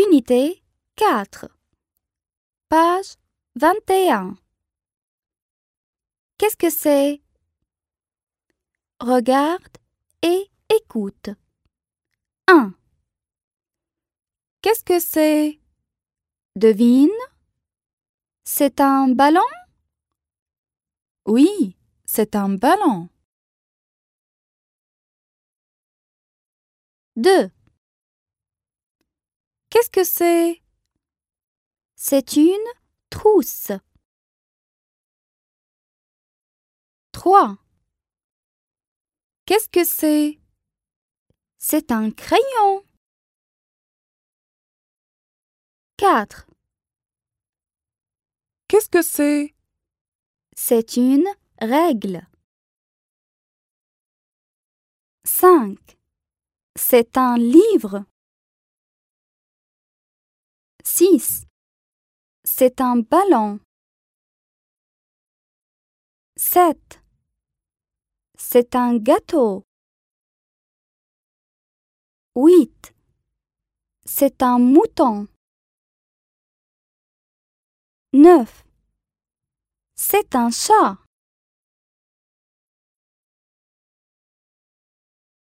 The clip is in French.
Unité 4, page 21. Qu'est-ce que c'est? Regarde et écoute. 1. Qu'est-ce que c'est? Devine. C'est un ballon? Oui, c'est un ballon. 2. Qu'est-ce que c'est? C'est une trousse. 3. Qu'est-ce que c'est? C'est un crayon. 4. Qu'est-ce que c'est? C'est une règle. 5. C'est un livre. 6. C'est un ballon. 7. C'est un gâteau. 8. C'est un mouton. 9. C'est un chat.